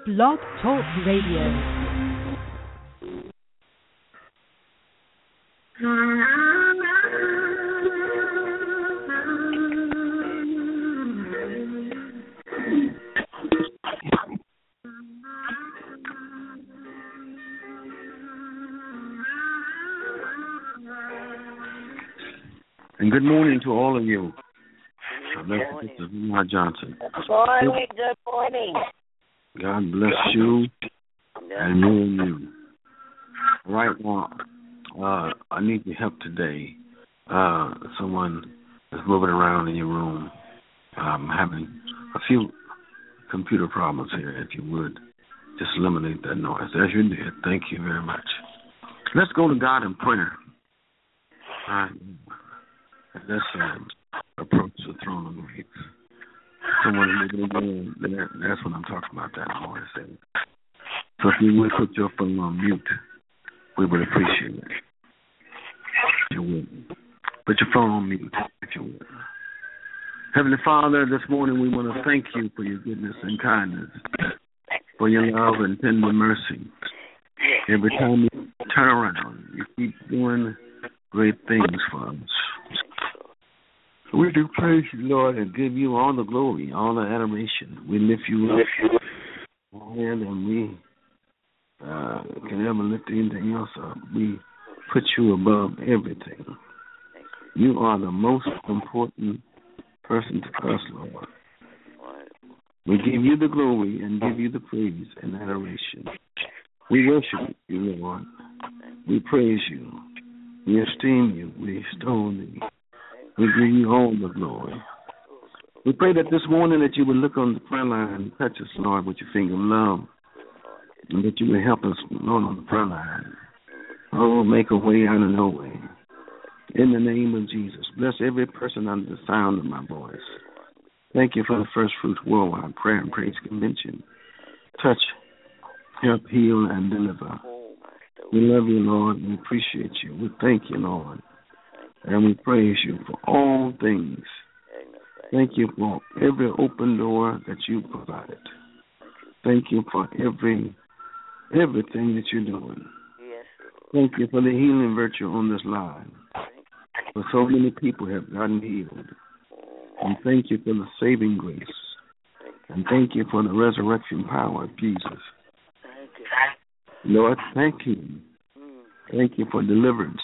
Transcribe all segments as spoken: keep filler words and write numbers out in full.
Blog Talk Radio. And good morning to all of you. This is Lamar Johnson. Good morning, good morning. God bless you and you and you. Right now, uh, I need your help today. Uh, someone is moving around in your room. I'm having a few computer problems here. If you would, just eliminate that noise. As you did, thank you very much. Let's go to God in prayer. All right. Let's um, approach the throne of grace. Someone moving around there, that's what I'm talking about, that noise. So if you would put your phone on mute, we would appreciate it. If you would. Put your phone on mute, if you would. Heavenly Father, this morning we want to thank you for your goodness and kindness, for your love and tender mercy. Every time you turn around, you keep doing great things for us. We do praise you, Lord, and give you all the glory, all the adoration. We lift you up, and we uh, can never lift anything else up. We put you above everything. You are the most important person to us, Lord. We give you the glory and give you the praise and adoration. We worship you, Lord. We praise you. We esteem you. We extol thee. We give you all the glory. We pray that this morning that you would look on the prayer line and touch us, Lord, with your finger of love, and that you would help us, Lord, on the prayer line. Oh, make a way out of no way. In the name of Jesus, bless every person under the sound of my voice. Thank you for the First Fruits Worldwide Prayer and Praise Convention. Touch, help, heal, and deliver. We love you, Lord. We appreciate you. We thank you, Lord. And we praise you for all things. Thank you for every open door that you provided. Thank you for every everything that you're doing. Thank you for the healing virtue on this line. For so many people have gotten healed. And thank you for the saving grace. And thank you for the resurrection power of Jesus. Lord, thank you. Thank you for deliverance.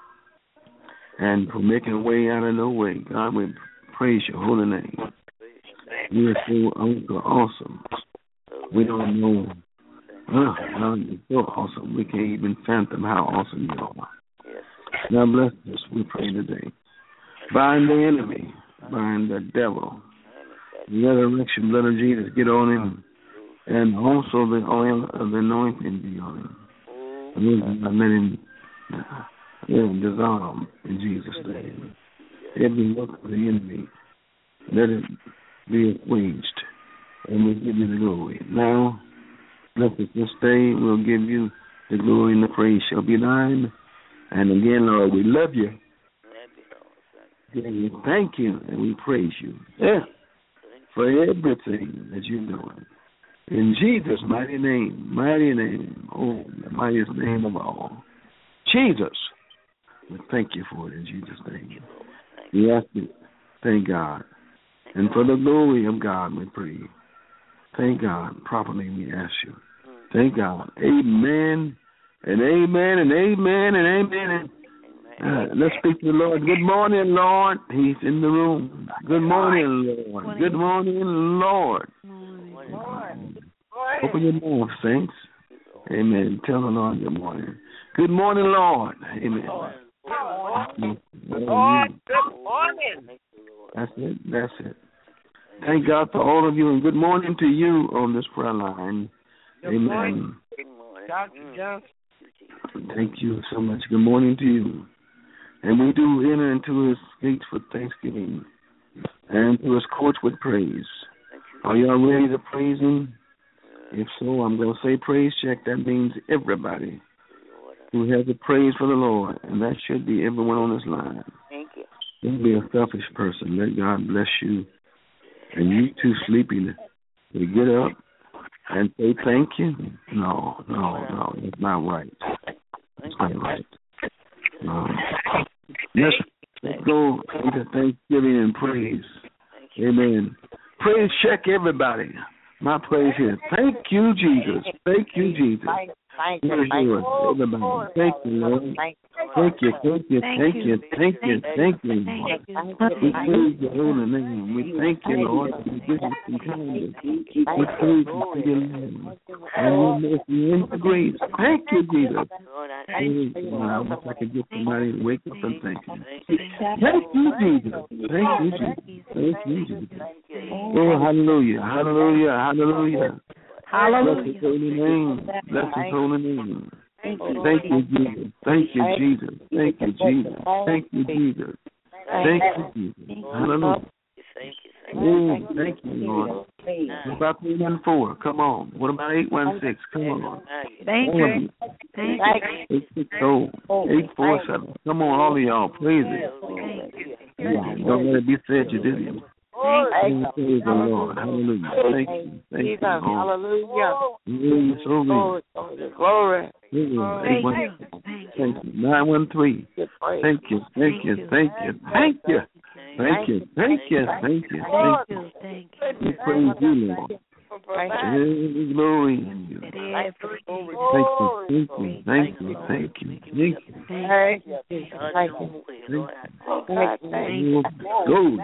And for making a way out of no way. God, we praise your holy name. You are so awesome. We don't know. Oh, God, you're so awesome. We can't even fathom how awesome you are. Now bless us, we pray today. Bind the enemy. Bind the devil. The resurrection blood of Jesus, get on him. And also the oil of the anointing be on him. And let him... Let it dissolve in Jesus' name. Every work of the enemy, let it be assuaged, and we give you the glory. Now, bless us this day. We'll give you the glory and the praise shall be thine. And again, Lord, we love you. And we thank you and we praise you yeah, for everything that you're doing. In Jesus' mighty name, mighty name, oh, the mightiest name of all, Jesus. We thank you for it in Jesus' name. We ask you, thank God. And for the glory of God, we pray. Thank God. Properly we ask you. Thank God. Amen and amen and amen and amen. Uh, let's speak to the Lord. Good morning, Lord. He's in the room. Good morning, Lord. Good morning, Lord. Good morning. Open your mouth, saints. Amen. Tell the Lord good morning. Good morning, Lord. Amen. Lord, good morning. That's it. That's it. Thank God for all of you, and good morning to you on this prayer line. Good Amen. Morning. Good morning. Doctor Johnson. Thank you so much. Good morning to you. And we do enter into his gates with thanksgiving and to his courts with praise. Are y'all ready to praise him? If so, I'm going to say praise check. That means everybody who has a praise for the Lord, and that should be everyone on this line. Thank you. Don't be a selfish person. Let God bless you. And you too sleepy, to get up and say thank you? No, no, no. That's not right. That's not right. No. Let's, let's go into Thanksgiving and praise. Amen. Praise check everybody. My praise here. Thank you, Jesus. Thank you, Jesus. Thank you, thank you, everybody. Thank you, Lord. Thank you, thank you, thank you, thank you, thank you. We praise your holy name. We thank you, Lord, for your goodness and kindness. We praise you for your love and your mercy and your grace. Thank you, Jesus. I wish I could get somebody to wake up and thank you. Thank you, Jesus. Thank you, Jesus. Thank you, Jesus. Oh, hallelujah, hallelujah, hallelujah. Hallelujah. Bless his holy name. Bless his holy name. Thank you, Jesus. Thank you, Jesus. Thank you, Jesus. Thank you, Jesus. Thank you, Jesus. Hallelujah. Oh, thank you, Lord. What about three one four? Come on. What about eight one six? Come on. Thank you. Thank you. eight six zero, eight four seven. Come on, all of y'all. Praise it. Don't let it be said you didn't. Praise the Lord. Hallelujah. Thank you. Thank you. Hallelujah. Hallelujah. So Glory. Glory. Thank you. nine one three. Thank you. Thank you. Thank you. Thank you. Thank you. Thank you. Thank you. Thank you. Thank We praise you, Lord. Hey, glory in you. you. Thank you. Thank you. Thank you. Thank you. Thank you. Thank you. Thank you. Thank you. Go.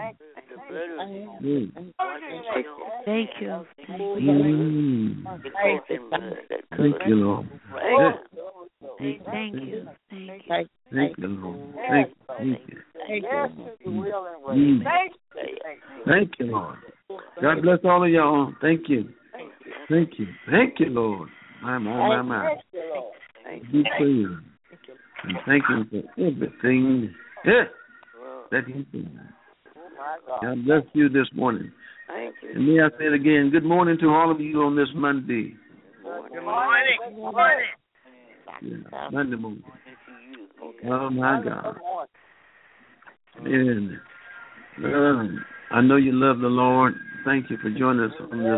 Thank you. Mm. Thank you, Lord. Thank you. Thank you. Thank you, Lord. Thank you. Thank you. Mm. Thank you, Lord. God bless all of y'all. Thank you. Thank you. Thank you, Lord. My, my, my, my. Be praised. And thank you for everything yeah, that He's doing. God bless you this morning. And may I say it again, good morning to all of you on this Monday. Good morning. Good morning. Yeah, Monday morning. Oh, my God. And um, I know you love the Lord. Thank you for joining us on this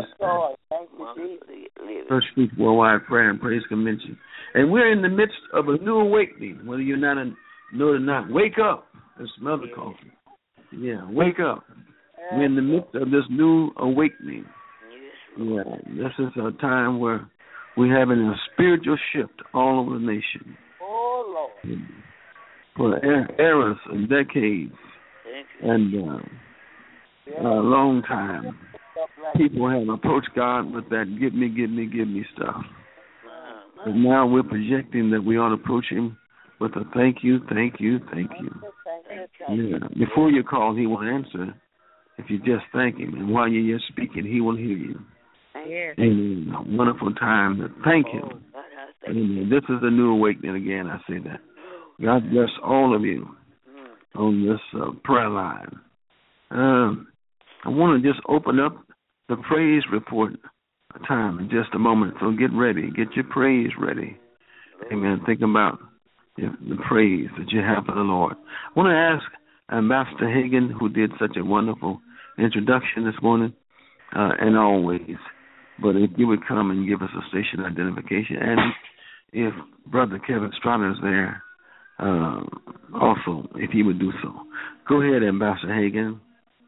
uh, First Street Worldwide Prayer and Praise Convention. And we're in the midst of a new awakening, whether you're not a, know it or not. Wake up and smell the coffee. Yeah, wake up. We're in the midst of this new awakening. Yeah, this is a time where we're having a spiritual shift all over the nation. Oh, Lord. For eras and decades and uh, a long time, people have approached God with that give me, give me, give me stuff. But now we're projecting that we ought to approach Him with a thank you, thank you, thank you. Yeah. Before you call, He will answer if you just thank Him. And while you're just speaking, He will hear you. Amen. A wonderful time to thank Him. Amen. This is a new awakening again, I say that. God bless all of you on this uh, prayer line. Um, I want to just open up the praise report time in just a moment. So get ready. Get your praise ready. Amen. Think about the praise that you have for the Lord. I want to ask Ambassador Hagan, who did such a wonderful introduction this morning, uh, and always, but if you would come and give us a station identification, and if Brother Kevin Strada is there, uh, also, if he would do so. Go ahead, Ambassador Hagan.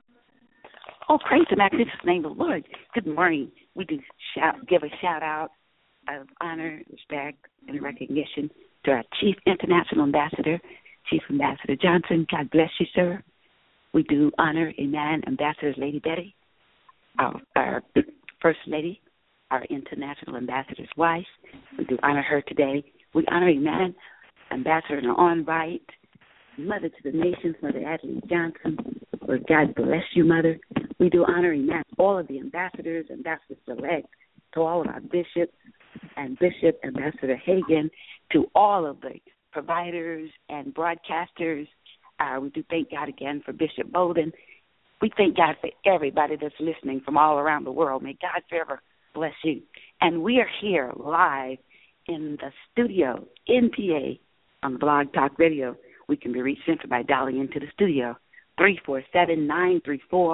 Oh, praise the magnificent name of the Lord. Good morning. We do shout, give a shout out of honor, respect, and recognition to our Chief International Ambassador, Chief Ambassador Johnson. God bless you, sir. We do honor, amen, Ambassador Lady Betty, our, our First Lady, our International Ambassador's wife. We do honor her today. We honor, amen, Ambassador in her own right, Mother to the Nations, Mother Adelaide Johnson. Lord God bless you, Mother. We do honor, amen, all of the ambassadors, ambassadors elect, to all of our bishops and Bishop Ambassador Hagan, to all of the providers and broadcasters. Uh, we do thank God again for Bishop Bowden. We thank God for everybody that's listening from all around the world. May God forever bless you. And we are here live in the studio in P A on Blog Talk Radio. We can be reached simply by dialing into the studio, three four seven, nine three four,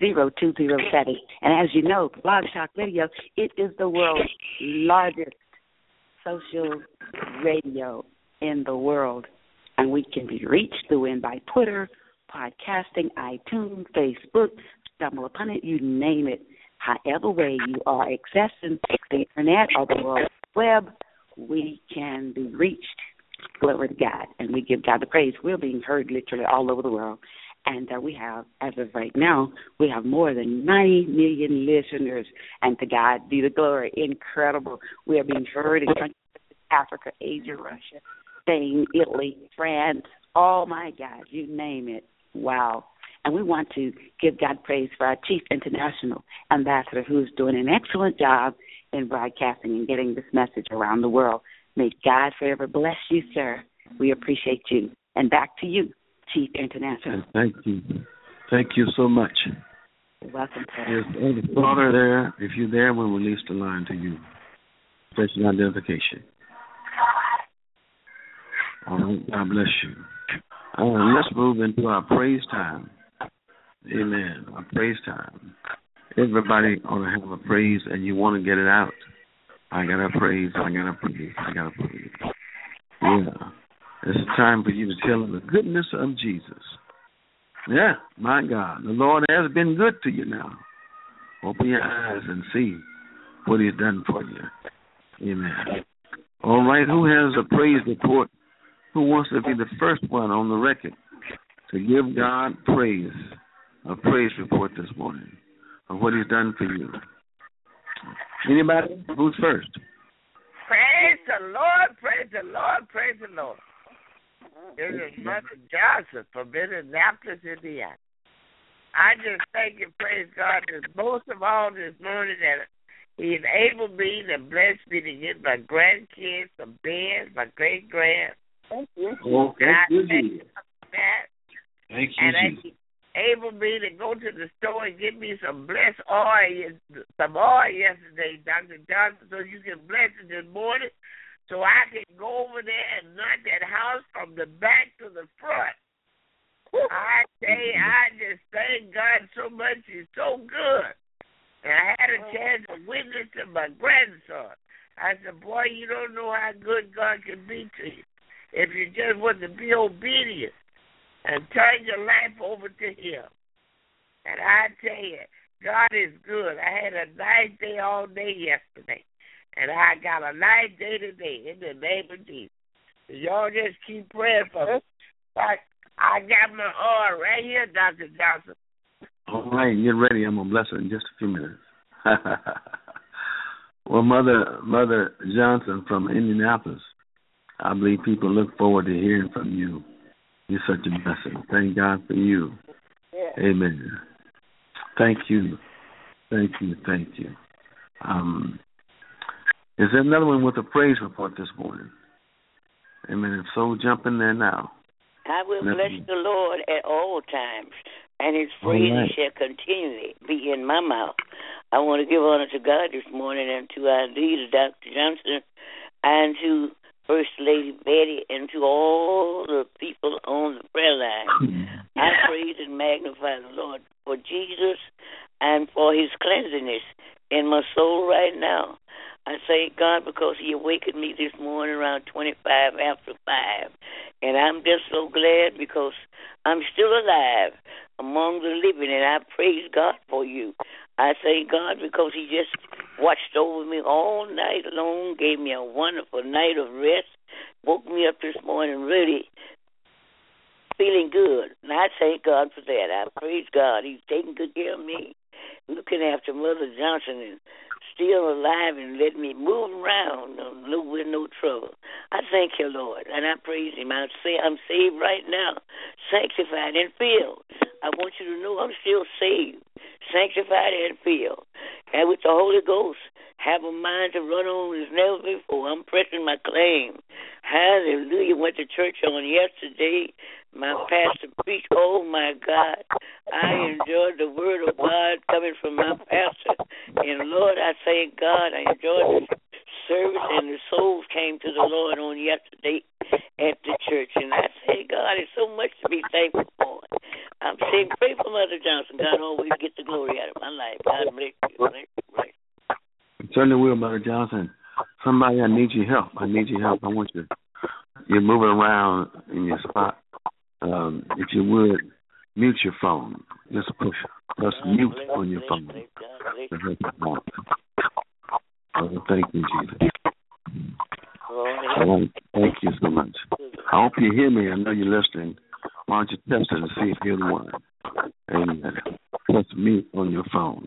zero two zero seven. And as you know, Blog Talk Radio, it is the world's largest social radio in the world. And we can be reached through and by Twitter, podcasting, iTunes, Facebook, stumble upon it, you name it. However way you are accessing the internet or the world web, we can be reached. Glory to God. And we give God the praise. We're being heard literally all over the world. And uh, we have, as of right now, we have more than ninety million listeners. And to God be the glory. Incredible. We are being heard in countries like Africa, Asia, Russia, Spain, Italy, France. Oh, my God, you name it. Wow. And we want to give God praise for our Chief International Ambassador, who's doing an excellent job in broadcasting and getting this message around the world. May God forever bless you, sir. We appreciate you. And back to you, Chief International. Thank you. Thank you so much. You're welcome, sir. There's the caller there. If you're there, we'll release the line to you. Station identification. All right. God bless you. Uh, let's move into our praise time. Amen. Our praise time. Everybody ought to have a praise, and you want to get it out. I got to praise. I got to praise. I got to praise. Yeah. It's a time for you to tell them the goodness of Jesus. Yeah, my God. The Lord has been good to you now. Open your eyes and see what He's done for you. Amen. All right. Who has a praise report? Who wants to be the first one on the record to give God praise, a praise report this morning of what He's done for you? Anybody? Who's first? Praise the Lord, praise the Lord, praise the Lord. This is Mother Johnson from Indianapolis, Indiana. I just thank and praise God that most of all this morning that He enabled me to bless me to get my grandkids some beds, my great-grand. Thank you. Oh, thank you, Jesus. Thank you, and Jesus. Able me to go to the store and get me some blessed oil, some oil yesterday, Doctor Johnson, so you can bless it this morning, so I can go over there and knock that house from the back to the front. I say, I just thank God so much. He's so good. And I had a chance to witness to my grandson. I said, boy, you don't know how good God can be to you if you just want to be obedient and turn your life over to Him. And I tell you, God is good. I had a nice day all day yesterday, and I got a nice day today in the name of Jesus. So y'all just keep praying for me. But I got my oil right here, Doctor Johnson. All right, get ready. I'm going to bless it in just a few minutes. Well, Mother Mother Johnson from Indianapolis, I believe people look forward to hearing from you. You're such a blessing. Thank God for you. Yeah. Amen. Thank you. Thank you. Thank you. Um, is there another one with a praise report this morning? Amen. If so, jump in there now. I will Let bless me. the Lord at all times, and His praise right. shall continually be in my mouth. I want to give honor to God this morning and to our leader, Doctor Johnson, and to First Lady Betty, and to all the people on the prayer line. I praise and magnify the Lord for Jesus and for His cleanliness in my soul right now. I thank God because He awakened me this morning around twenty-five after five. And I'm just so glad because I'm still alive among the living, and I praise God for you. I thank God because He just watched over me all night long, gave me a wonderful night of rest, woke me up this morning really feeling good. And I thank God for that. I praise God. He's taking good care of me, looking after Mother Johnson and still alive and letting me move around no, with no trouble. I thank you, Lord, and I praise Him. I say I'm saved right now, sanctified and filled. I want you to know I'm still saved, sanctified and filled. And with the Holy Ghost, have a mind to run on as never before. I'm pressing my claim. Hallelujah. Went to church on yesterday. My pastor preached. Oh, my God. I enjoyed the word of God coming from my pastor. And, Lord, I thank God. I enjoyed the service, and the souls came to the Lord on yesterday at the church. And I thank God. It's so much to be thankful for. I'm Say, pray for Mother Johnson. God always get the glory out of my life. God bless you. Bless you. Bless you. Certainly will, Mother Johnson. Somebody, I need your help. I need your help. I want you. You're moving around in your spot. Um, if you would, mute your phone. Just push press mute on your phone. Oh, thank you, Jesus. Oh, thank you so much. I hope you hear me. I know you're listening. Why don't you test it and see if you're the one? And press mute on your phone.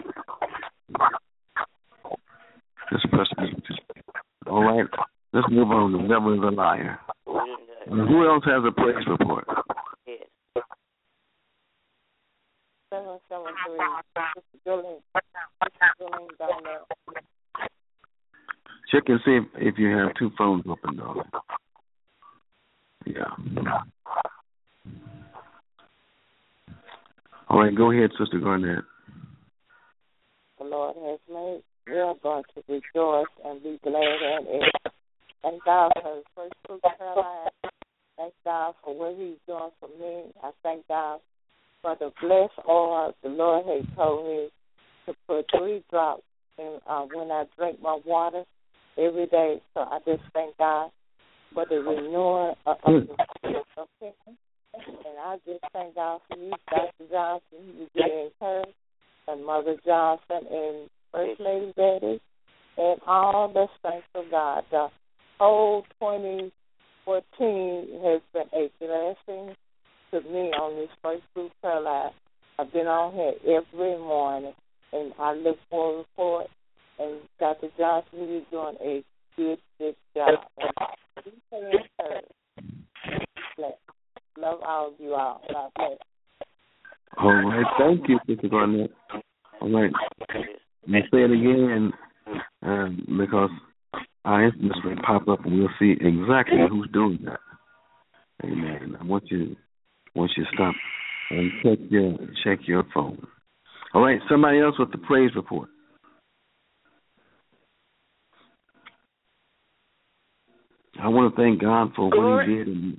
Just press mute. All right. Let's move on. The devil is a liar. Uh, who else has a praise report? Seven seven three. Check and see if, if you have two phones open, darling. Yeah. All right, go ahead, Sister Garnett. The Lord has made. We are going to rejoice and be glad in it. Thank God for His first fruit Caroline. Thank God for what He's doing for me. I thank God for the blessed oil. The Lord has told me to put three drops in uh, when I drink my water every day. So I just thank God for the renewing of the spirit of Him. And I just thank God for you, Doctor Johnson. You get encouraged, and Mother Johnson, and First Lady Betty, and all the saints of God. The whole twenty fourteen has been a blessing to me on this first fruit prayer line. I've been on here every morning, and I look forward for it. And Doctor Johnson, you're doing a good, good job. And you stay encouraged. Love all of you all. God bless. All right. Thank you, Sister Garnett. All right. Let me say it again um, because our instruments will pop up and we'll see exactly who's doing that. Amen. I want you, I want you to stop and check your check your phone. All right. Somebody else with the praise report. I want to thank God for Glory. what He did. And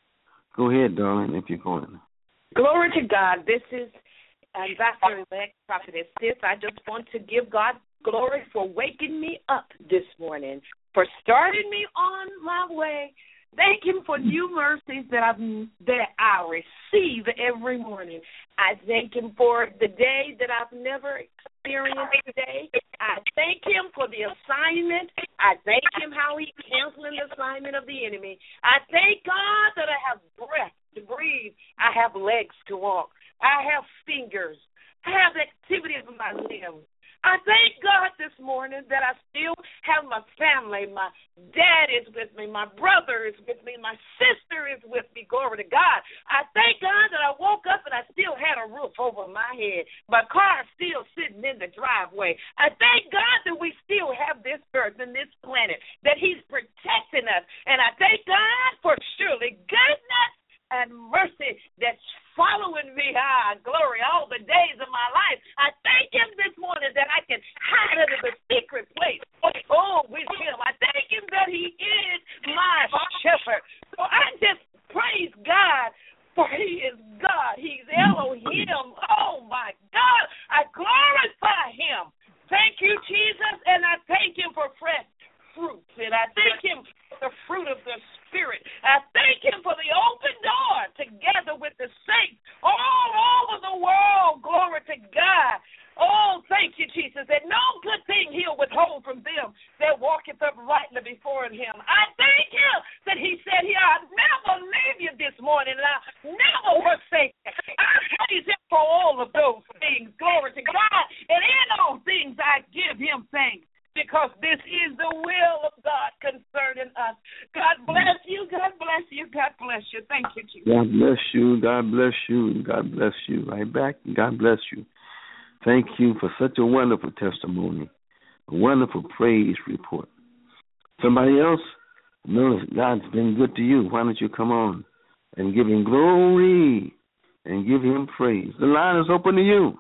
go ahead, darling, if you're going. Glory to God. This is Ambassador-elect Prophetess Sis. I just want to give God glory for waking me up this morning, for starting me on my way. Thank Him for new mercies that I that I receive every morning. I thank Him for the day that I've never experienced today. I thank Him for the assignment. I thank Him how He's canceling the assignment of the enemy. I thank God that I have breath to breathe. I have legs to walk. I have fingers. I have activity of my limbs. I thank God this morning that I still have my family. My dad is with me. My brother is with me. My sister is with me. Glory to God. I thank God that I woke up and I still had a roof over my head. My car is still sitting in the driveway. I thank God that we still have this earth and this planet, that He's protecting us. And I thank God for surely goodness and mercy that's following me, ah, glory, all the days of my life. I thank Him this morning that I can hide under the secret place. Oh, with Him. I thank Him that He is my shepherd. So I just praise God, for He is God. He's Elohim. Oh, my God. I glorify Him. Thank you, Jesus, and I thank Him for fresh fruits, and I thank Him for the fruit of the Spirit. I thank Him for the open door together with the saints all over the world. Glory to God. Oh, thank you, Jesus, that no good thing He'll withhold from them that walketh uprightly before Him. I thank Him that He said, "Here, I'll never leave you this morning, and I'll never forsake you." I praise Him for all of those things. Glory to God. And in all things I give Him thanks, because this is the will of God concerning us. God bless you. God bless you. God bless you. Thank you, Jesus. God bless you. God bless you. God bless you. Right back. God bless you. Thank you for such a wonderful testimony, a wonderful praise report. Somebody else knows God's been good to you. Why don't you come on and give Him glory and give Him praise? The line is open to you.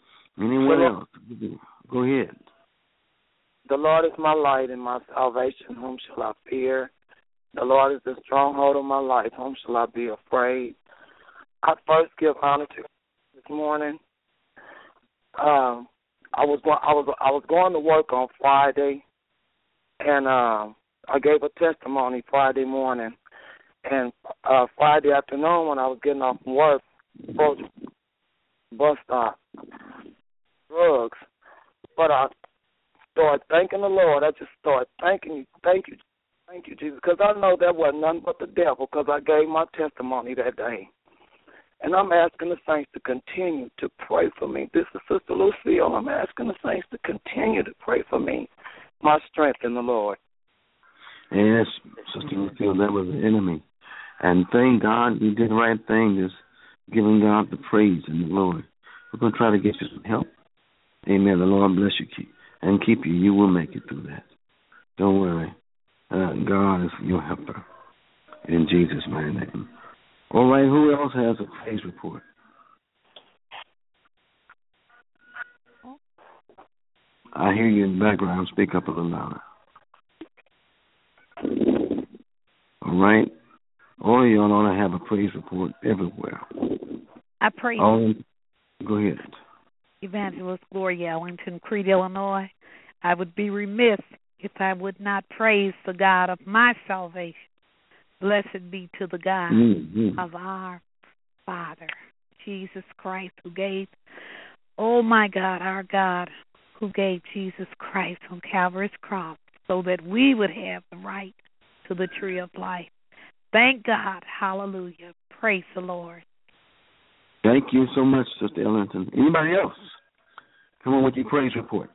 Anyone else? Go ahead. The Lord is my light and my salvation. Whom shall I fear? The Lord is the stronghold of my life. Whom shall I be afraid? I first give honor to this morning. Um, I was going. I was. I was going to work on Friday, and um, I gave a testimony Friday morning. And uh, Friday afternoon, when I was getting off from work, bus stop, drugs. But I started thanking the Lord. I just started thanking you, thank you, thank you, Jesus, because I know that wasn't nothing but the devil, because I gave my testimony that day. And I'm asking the saints to continue to pray for me. This is Sister Lucille. I'm asking the saints to continue to pray for me, my strength in the Lord. Yes, Sister Lucille, that was the enemy. And thank God you did the right thing, just giving God the praise and the glory. We're going to try to get you some help. Amen. The Lord bless you keep, and keep you. You will make it through that. Don't worry. Uh, God is your helper. In Jesus' mighty name. All right, who else has a praise report? I hear you in the background. Speak up a little louder. All right. All of y'all ought to have a praise report everywhere. I praise All, go ahead. Evangelist Gloria Ellington, Creed, Illinois. I would be remiss if I would not praise the God of my salvation. Blessed be to the God mm-hmm. of our Father, Jesus Christ, who gave, oh my God, our God, who gave Jesus Christ on Calvary's cross so that we would have the right to the tree of life. Thank God. Hallelujah. Praise the Lord. Thank you so much, Sister Ellington. Anybody else? Come on with your praise reports.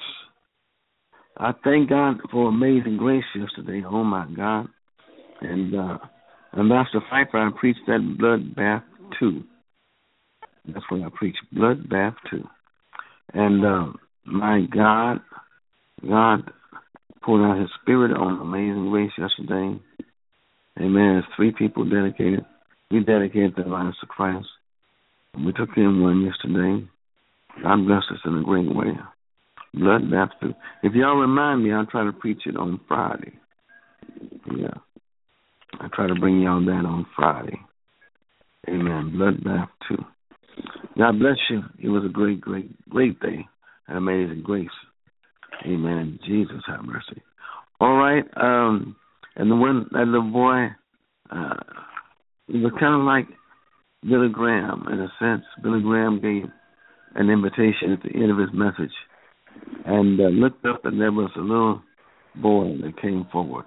I thank God for amazing grace yesterday. Oh, my God. And uh, Ambassador Pfeiffer, I preached that blood bath too. That's what I preached, blood bath too. And uh, my God, God poured out his spirit on amazing grace yesterday. Amen. There's three people dedicated. We dedicated their lives to Christ. We took in one yesterday. God blessed us in a great way. Blood baptism. If y'all remind me, I'll try to preach it on Friday. Yeah. I try to bring y'all that on Friday. Amen. Blood bath too. God bless you. It was a great, great, great day. An amazing grace. Amen. Jesus have mercy. All right. Um, and the one, that little boy, uh, it was kind of like Billy Graham in a sense. Billy Graham gave an invitation at the end of his message, and uh, looked up, and there was a little boy that came forward.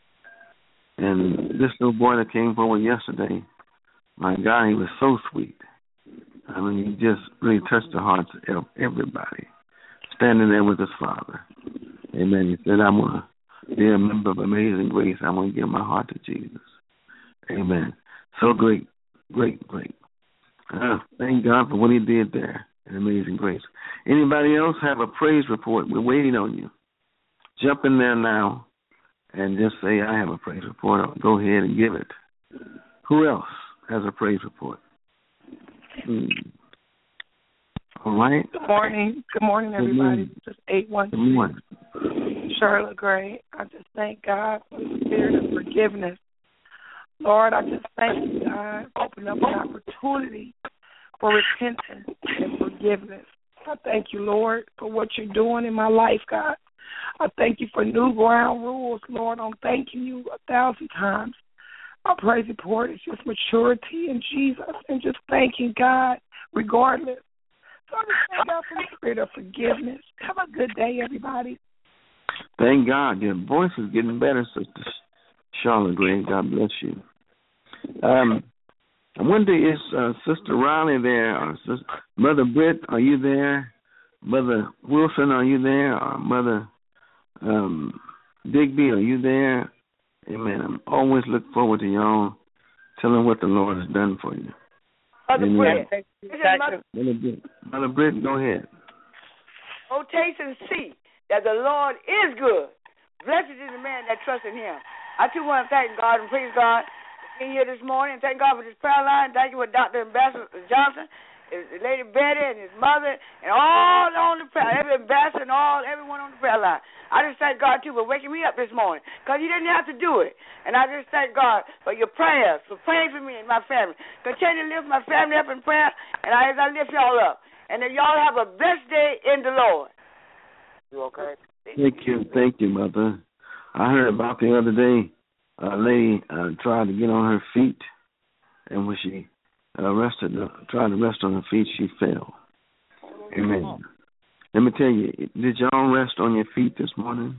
And this little boy that came forward yesterday, my God, he was so sweet. I mean, he just really touched the hearts of everybody. Standing there with his father. Amen. He said, I'm going to be a member of Amazing Grace. I'm going to give my heart to Jesus. Amen. So great, great, great. Uh, thank God for what he did there in Amazing Grace. Anybody else have a praise report? We're waiting on you. Jump in there now and just say, I have a praise report. Go ahead and give it. Who else has a praise report? Hmm. All right. Good morning. Good morning, everybody. This is eight one six. Charlotte Gray. I just thank God for the spirit of forgiveness. Lord, I just thank you, God, for opening up an opportunity for repentance and forgiveness. I thank you, Lord, for what you're doing in my life, God. I thank you for new ground rules, Lord. I'm thanking you a thousand times. My praise report is just maturity in Jesus and just thanking God regardless. So I just thank God for the spirit of forgiveness. Have a good day, everybody. Thank God. Your voice is getting better, Sister Charlotte Gray. God bless you. Um, I wonder, is uh, Sister Riley there? Or Sister, Mother Britt, are you there? Mother Wilson, are you there? Or Mother um, Digby, are you there? Amen. I always look forward to y'all telling what the Lord has done for you. Mother Britt, Mother, Mother Britt, Mother Britt, go ahead. Oh, taste and see that the Lord is good. Blessed is the man that trusts in him. I too want to thank God and praise God for being here this morning. Thank God for this prayer line. Thank you for Doctor Ambassador Johnson. Lady Betty and his mother and all on the prayer, every ambassador and all, everyone on the prayer line. I just thank God, too, for waking me up this morning because you didn't have to do it. And I just thank God for your prayers, for praying for me and my family. Continue to lift my family up in prayer, and I, as I lift y'all up. And then y'all have a blessed day in the Lord. You okay? Thank you. Thank you, Mother. I heard about the other day, a lady uh, tried to get on her feet, and when she uh, rested, uh, tried to rest on her feet, she fell. Amen. Let me tell you, did y'all rest on your feet this morning?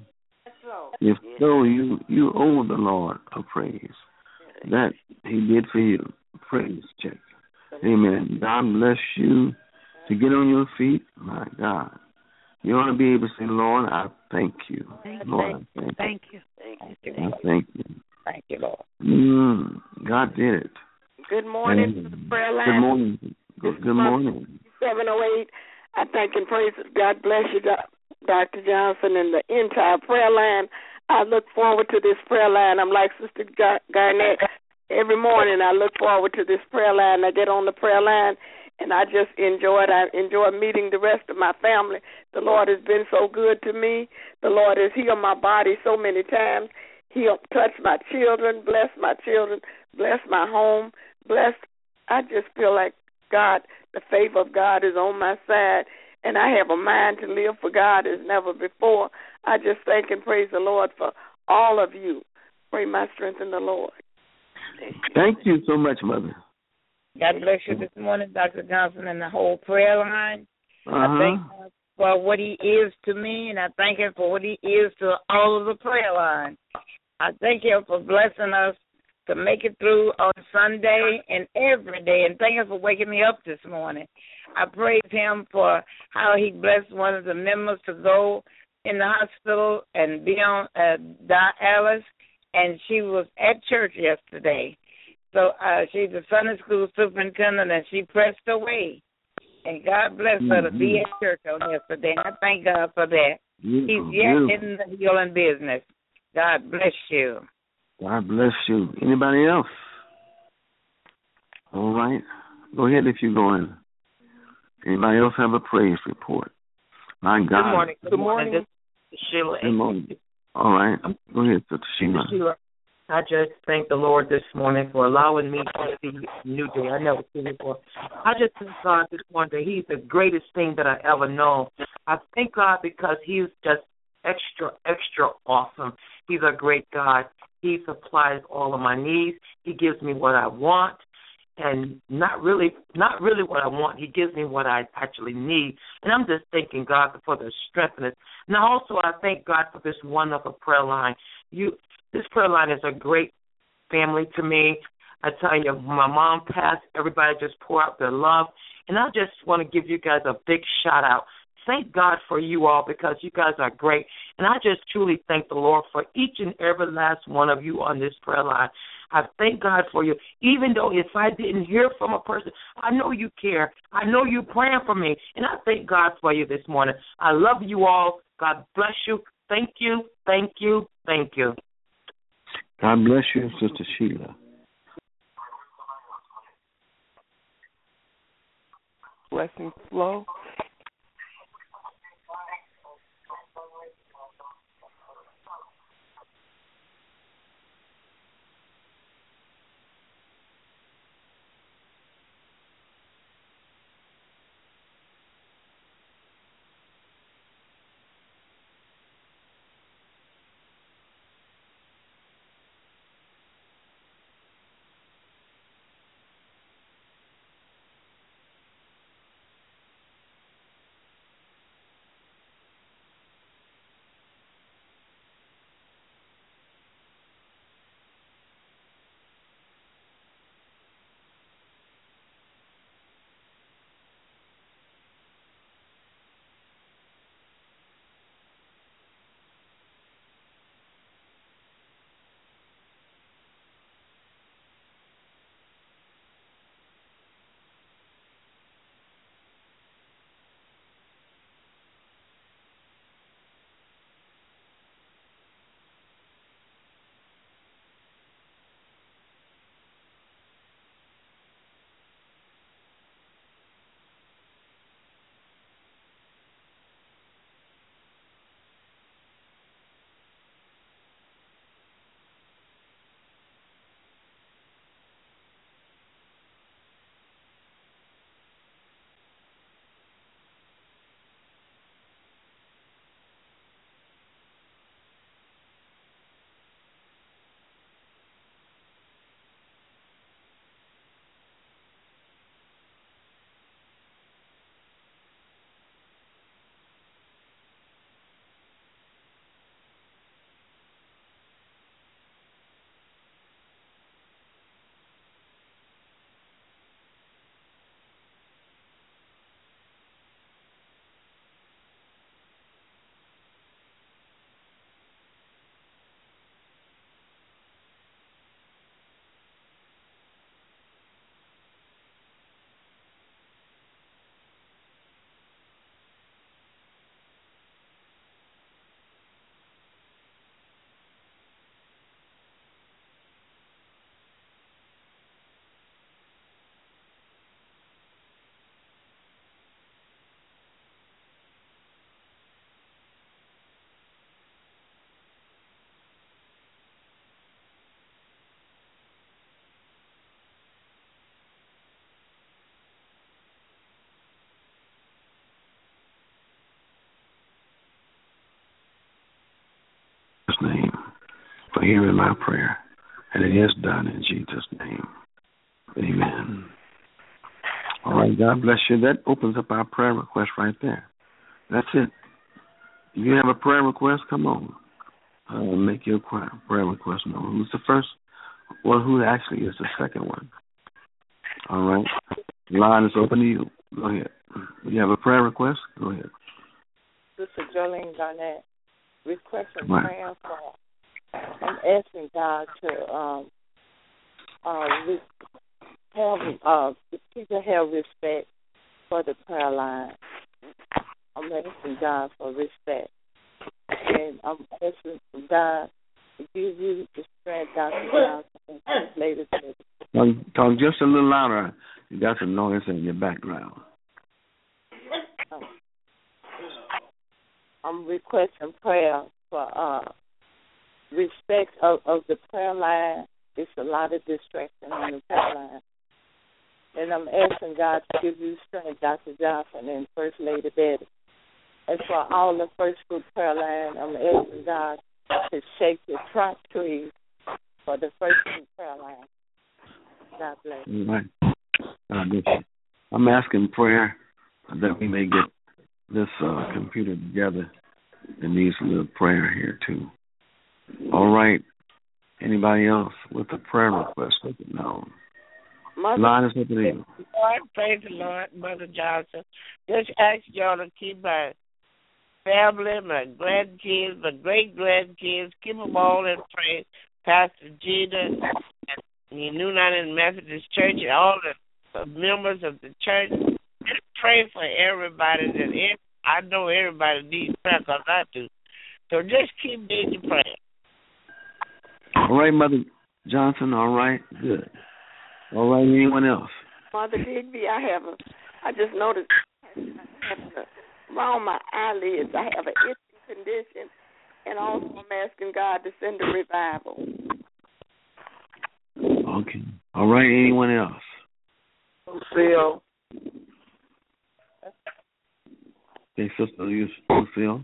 If so, you, you owe the Lord a praise. That he did for you. Praise check. Amen. God bless you to get on your feet. My God. You ought to be able to say, Lord, I thank you. Thank Lord, you. I thank, Thank you. Thank you. I thank you. Thank you, Lord. Mm, God did it. Good morning And to the prayer line. Good morning. Good, good morning. seven oh eight. I thank and praise God bless you, Doctor Johnson, and the entire prayer line. I look forward to this prayer line. I'm like Sister Garnett. Every morning I look forward to this prayer line. I get on the prayer line, and I just enjoy it. I enjoy meeting the rest of my family. The Lord has been so good to me. The Lord has healed my body so many times. He'll touch my children, bless my children, bless my home, bless. I just feel like God, the favor of God is on my side, and I have a mind to live for God as never before. I just thank and praise the Lord for all of you. Pray my strength in the Lord. Thank you so much, Mother. God bless you this morning, Doctor Johnson, and the whole prayer line. Uh-huh. I thank God for what he is to me, and I thank him for what he is to all of the prayer line. I thank him for blessing us to make it through on Sunday and every day, and thank him for waking me up this morning. I praise him for how he blessed one of the members to go in the hospital and be on uh, Alice, and she was at church yesterday. So uh, she's a Sunday school superintendent, and she pressed away. And God bless her to be at church on yesterday. And I thank God for that. Beautiful, He's yet beautiful. in the healing business. God bless you. God bless you. Anybody else? All right. Go ahead if you go in. Anybody else have a praise report? My God. Good morning. Good, Good morning. morning. This is Sheila. Good morning. All right. Go ahead, Sister Sheila. Sheila. I just thank the Lord this morning for allowing me to see a new day. I never seen it before. I just thank God this morning that he's the greatest thing that I ever known. I thank God because he's just extra, extra awesome. He's a great God. He supplies all of my needs. He gives me what I want, and not really, not really what I want. He gives me what I actually need, and I'm just thanking God for the strength in it. Now, also, I thank God for this wonderful prayer line. You, this prayer line is a great family to me. I tell you, my mom passed. Everybody just pour out their love, and I just want to give you guys a big shout out. Thank God for you all because you guys are great. And I just truly thank the Lord for each and every last one of you on this prayer line. I thank God for you. Even though if I didn't hear from a person, I know you care. I know you're praying for me. And I thank God for you this morning. I love you all. God bless you. Thank you. Thank you. Thank you. God bless you, Sister Sheila. Blessings flow. name, for hearing my prayer. And it is done in Jesus' name. Amen. All right, God bless you. That opens up our prayer request right there. That's it. If you have a prayer request, come on. Uh, make your prayer request known. Who's the first? Well, who actually is the second one? All right. The line is open to you. Go ahead. You have a prayer request? Go ahead. Sister Jolene Garnett, requesting right. prayer for, I'm asking God to um, uh, have, uh, people have respect for the prayer line. I'm asking God for respect. And I'm asking God to give you the strength, Doctor Johnson, and Lady Betty. Talk, talk just a little louder. You got some noise in your background. I'm requesting prayer for uh, respect of, of the prayer line. There's a lot of distraction on the prayer line. And I'm asking God to give you strength, Doctor Johnson and First Lady Betty. And for all the First Group prayer line, I'm asking God to shake the trunk trees for the First Group prayer line. God bless you. All right. God bless you. I'm asking prayer that we may get this uh, computer together. It needs a little prayer here, too. All right. Anybody else with a prayer request? Let it known. Mother, line is open to you. Lord, praise the Lord, Mother Johnson. Just ask y'all to keep my family, my grandkids, my great-grandkids, keep them all in prayer. Pastor Gina, and you New United Methodist Church, and all the members of the church. Just pray for everybody. That every, I know everybody needs prayer because I do. So just keep needing prayer. All right, Mother Johnson. All right, good. All right, anyone else? Mother Digby, I have a, I just noticed I have a, around my eyelids, I have an itching condition, and also I'm asking God to send a revival. Okay. All right, anyone else? Lucille. Okay, Sister Lucille.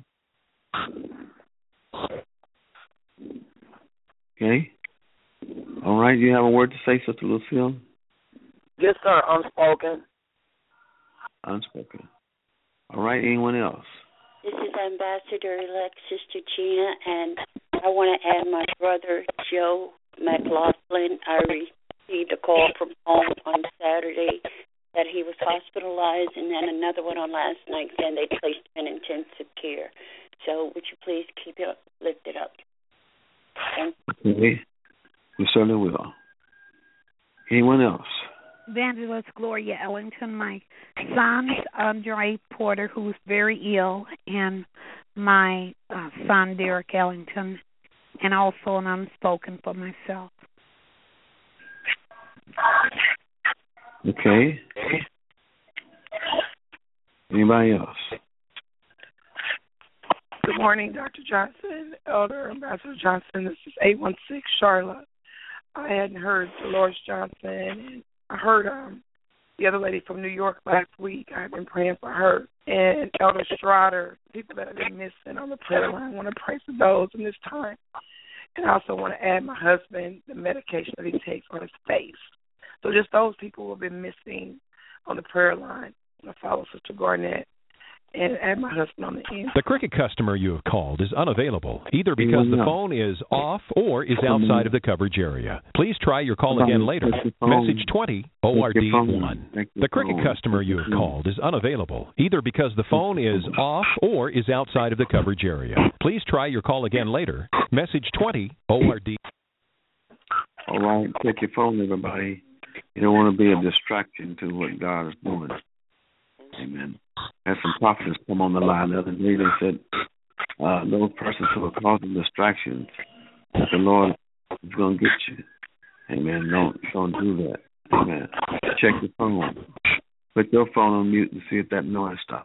Okay. All right, you have a word to say, Sister Lucille? Yes, sir, unspoken. Unspoken. All right, anyone else? This is Ambassador-elect Sister Gina, and I want to add my brother, Joe McLaughlin. I received a call from home on Saturday that he was hospitalized, and then another one on last night, and they placed him in intensive care. So would you please keep it lifted up? Thank you. Okay. We certainly will. Anyone else? Evangelist Gloria Ellington, my son, Andre Porter, who's very ill, and my uh, son, Derek Ellington, and also an unspoken for myself. Okay. Anybody else? Good morning, Doctor Johnson, Elder Ambassador Johnson. This is eight one six Charlotte. I hadn't heard Dolores Johnson, and I heard um, the other lady from New York last week. I've been praying for her. And Elder Strider, people that have been missing on the prayer line. I want to pray for those in this time. And I also want to add my husband, the medication that he takes on his face. So just those people who have been missing on the prayer line. I'm going to follow Sister Garnett and add my husband on the end. The Cricket customer you have called is unavailable, either because the phone is off or is outside of the coverage area. Please try your call again later. Message twenty, O R D one. The Cricket customer you have called is unavailable, either because the phone is off or is outside of the coverage area. Please try your call again later. Message twenty, O R D. All right, take your phone, everybody. You don't want to be a distraction to what God is doing. Amen. Had some prophets come on the line the other day. They said, uh, those persons who are causing distractions, that the Lord is going to get you. Amen. Don't, don't do that. Amen. Check your phone. Put your phone on mute and see if that noise stops.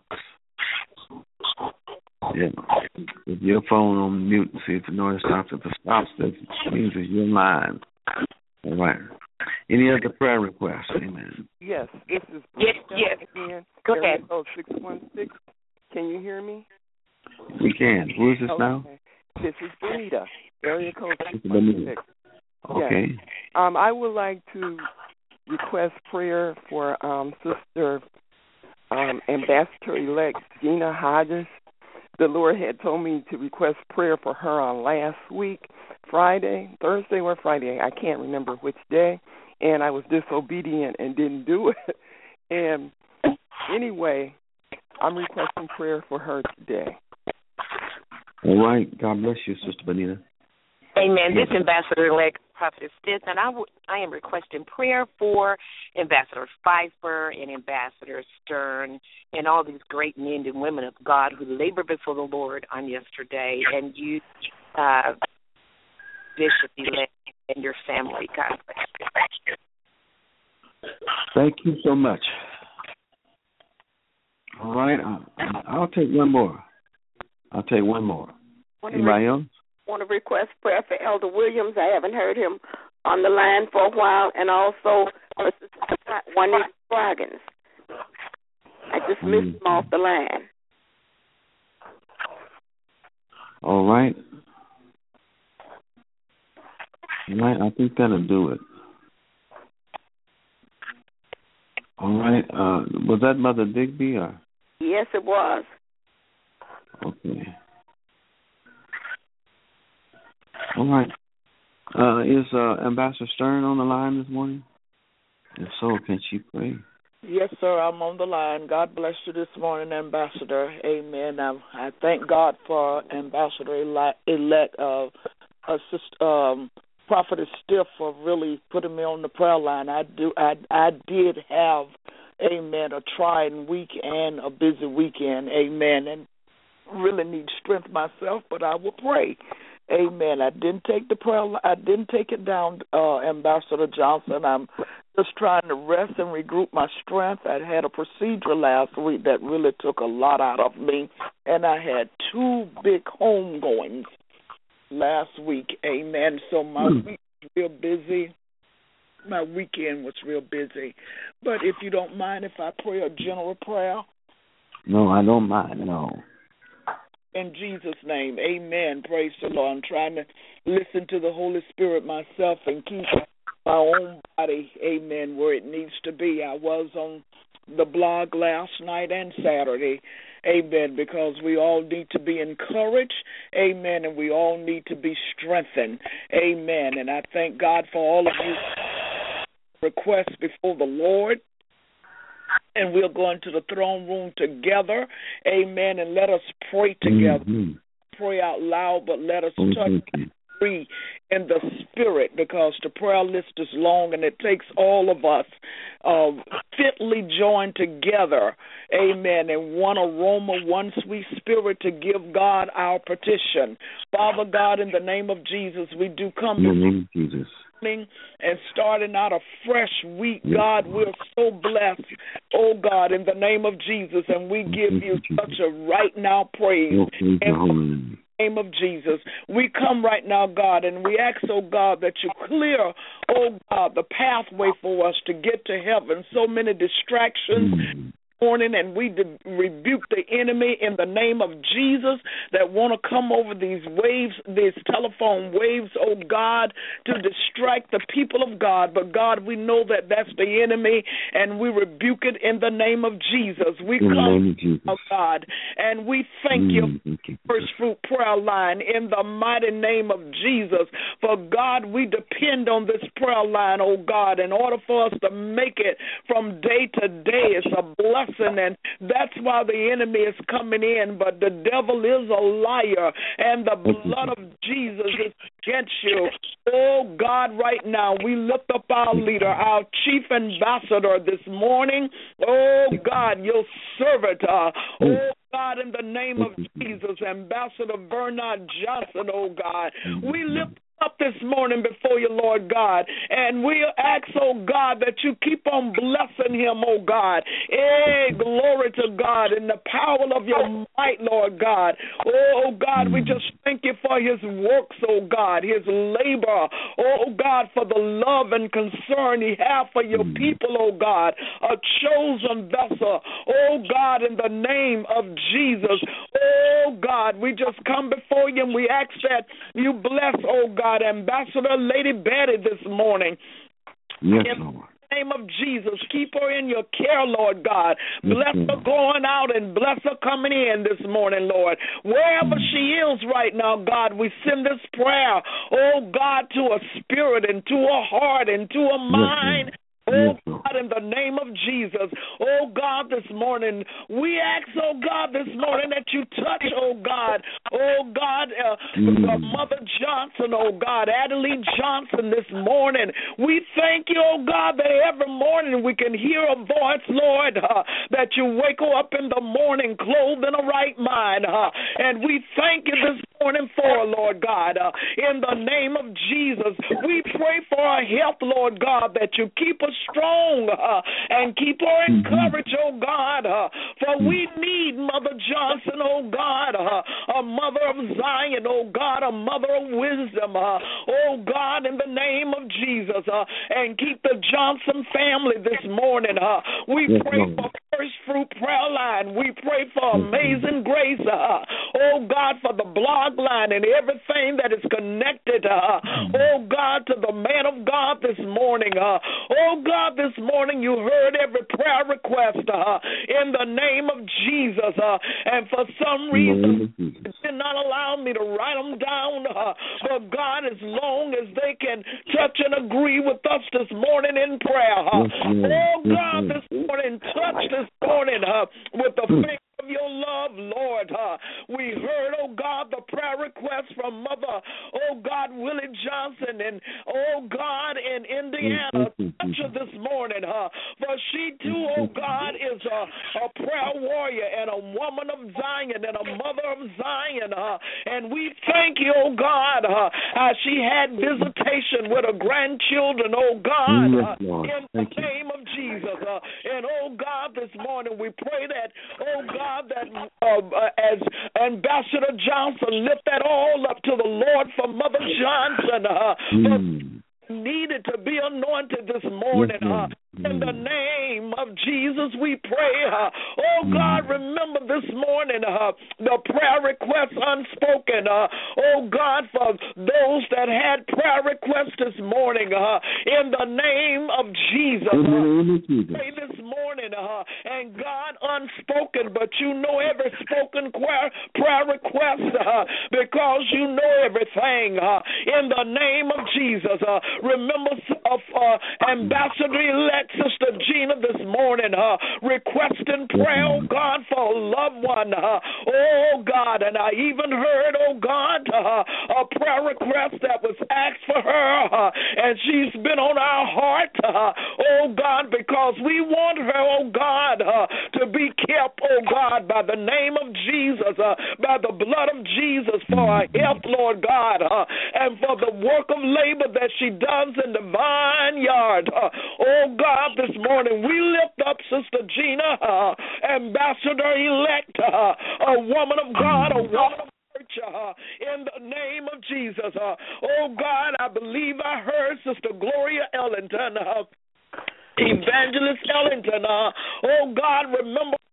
Yeah. Put your phone on mute and see if the noise stops. If it stops, that means that you're lying. All right. Any other prayer requests? Amen. Yes, this is yes, yes. Again. Go ahead. Oh, six one six. Can you hear me? We can. Who is this okay. now? This is Benita, area code six Sister one Benita. six. Okay. Yes. Um, I would like to request prayer for um, Sister um, Ambassador-elect Gina Hodges. The Lord had told me to request prayer for her on last week, Friday, Thursday or Friday. I can't remember which day, and I was disobedient and didn't do it. And anyway, I'm requesting prayer for her today. All right. God bless you, Sister Benita. Amen. This Ambassador-elect Prophetess Stetson, I, w- I am requesting prayer for Ambassador Pfeiffer and Ambassador Stern and all these great men and women of God who labored before the Lord on yesterday, and you, uh, Bishop-elect, and your family. God bless you. Thank you so much. All right. I'll, I'll take one more. I'll take one more. Anybody else? I want to request prayer for Elder Williams. I haven't heard him on the line for a while, and also for Juanita Scroggins. I just missed mm-hmm. him off the line. All right. All right, I think that'll do it. All right. Uh, was that Mother Digby? Or? Yes, it was. Okay. All right. Uh, is uh, Ambassador Stern on the line this morning? If so, can she pray? Yes, sir. I'm on the line. God bless you this morning, Ambassador. Amen. I, I thank God for Ambassador-elect uh, assist, um, Prophetess Stiff for really putting me on the prayer line. I do. I, I did have, amen, a trying week and a busy weekend, amen, and really need strength myself, but I will pray. Amen. I didn't take the prayer. I didn't take it down, uh, Ambassador Johnson. I'm just trying to rest and regroup my strength. I had a procedure last week that really took a lot out of me, and I had two big homegoings last week. Amen. So my mm. week was real busy. My weekend was real busy. But if you don't mind, if I pray a general prayer. No, I don't mind. No. In Jesus' name, amen. Praise the Lord. I'm trying to listen to the Holy Spirit myself and keep my own body, amen, where it needs to be. I was on the blog last night and Saturday, amen, because we all need to be encouraged, amen, and we all need to be strengthened, amen. And I thank God for all of you requests before the Lord. And we'll go into the throne room together, amen, and let us pray together. Mm-hmm. Pray out loud, but let us mm-hmm. touch free in the spirit, because the prayer list is long and it takes all of us uh, fitly joined together, amen, in one aroma, one sweet spirit to give God our petition. Father God, in the name of Jesus, we do come in the name of Jesus. And starting out a fresh week, God, we're so blessed, oh God, in the name of Jesus, and we give you such a right now praise. In the name of Jesus, we come right now, God, and we ask, oh God, that you clear, oh God, the pathway for us to get to heaven. So many distractions. Mm. Morning, and we de- rebuke the enemy in the name of Jesus that want to come over these waves, these telephone waves, oh God, to distract the people of God. But God, we know that that's the enemy, and we rebuke it in the name of Jesus. We in come, Jesus. oh God, and we thank mm, you thank you. for First Fruit Prayer Line in the mighty name of Jesus. For God, we depend on this prayer line, oh God, in order for us to make it from day to day. It's a blessing. And that's why the enemy is coming in, but the devil is a liar, and the blood of Jesus is against you. Oh, God, right now, we lift up our leader, our chief ambassador this morning. Oh, God, your servant. Uh, oh, God, in the name of Jesus, Ambassador Bernard Johnson, oh, God, we lift up this morning before you, Lord God. And we ask, oh God, that you keep on blessing him, oh God. Hey, glory to God in the power of your might, Lord God. Oh God, we just thank you for his works, oh God, his labor. Oh God, for the love and concern he has for your people, oh God. A chosen vessel, oh God, in the name of Jesus. Oh God, we just come before you and we ask that you bless, oh God, Ambassador Lady Betty this morning. Yes, in Lord. the name of Jesus, keep her in your care, Lord God. Bless yes, her going out and bless her coming in this morning, Lord. Wherever mm. she is right now, God, we send this prayer, oh God, to her spirit and to her heart and to her mind. Yes, Oh, God, in the name of Jesus, oh, God, this morning, we ask, oh, God, this morning that you touch, oh, God, oh, God, uh, mm. uh, Mother Johnson, oh, God, Adelie Johnson this morning. We thank you, oh, God, that every morning we can hear a voice, Lord, uh, that you wake her up in the morning clothed in a right mind, uh, and we thank you this morning for, Lord God, uh, in the name of Jesus. We pray for our health, Lord God, that you keep us strong uh, and keep her encouraged, oh God, uh, for we need Mother Johnson, oh God, uh, a mother of Zion, oh God, a mother of wisdom, uh, oh God, in the name of Jesus, uh, and keep the Johnson family this morning. Uh, we yes, pray Lord. for First Fruit Prayer Line. We pray for Amazing Grace, uh, oh God, for the blog line and everything that is connected, uh, oh God, to the man of God this morning. Uh, oh God, this morning you heard every prayer request uh, in the name of Jesus, uh, and for some reason you did not allow me to write them down, uh, but God, as long as they can touch and agree with us this morning in prayer, uh, oh God, this morning, touch this morning uh, with the faith of your love, Lord. Uh, we heard, oh God, the prayer request from Mother, oh God, Willie Johnson, and oh God, in Indiana. Touch her this morning, huh? For she too, oh God, is a, a prayer warrior and a woman of Zion and a mother of Zion, huh? And we thank you, oh God, huh? Uh, she had visitation with her grandchildren, oh God, uh, in the name of Jesus. Uh, and oh God, this morning we pray that, oh God, that uh, uh, as Ambassador Johnson lift that all up to the Lord for Mother Johnson, uh, mm. needed to be anointed this morning. Uh, in the name of Jesus, we pray. Uh, oh God, remember this morning uh, the prayer requests unspoken. Uh, oh God, for those that had prayer requests this morning. Uh, in the name of Jesus, uh, pray this morning. Uh, and God, unspoken, but you know every spoken prayer, prayer request uh, because you know everything. Uh, in the name of Jesus, uh, remember of uh, Ambassador-elect Sister Gina this morning, uh, requesting prayer, oh God, for a loved one. Uh, oh God, and I even heard, oh God, uh, a prayer request that was asked for her, uh, and she's been on our heart, uh, oh God, because we want her, oh God, uh, to be kept, oh God, by the name of Jesus, uh, by the blood of Jesus, for her health, Lord God, uh, and for the work of labor that she does in the vineyard. Uh, oh God, this morning we lift up Sister Gina, uh, Ambassador-elect, uh, a woman of God, a woman of church, uh, in the name of Jesus. Uh, oh God, I believe I heard Sister Gloria Ellington, uh, Evangelist Ellington, uh, oh God, remember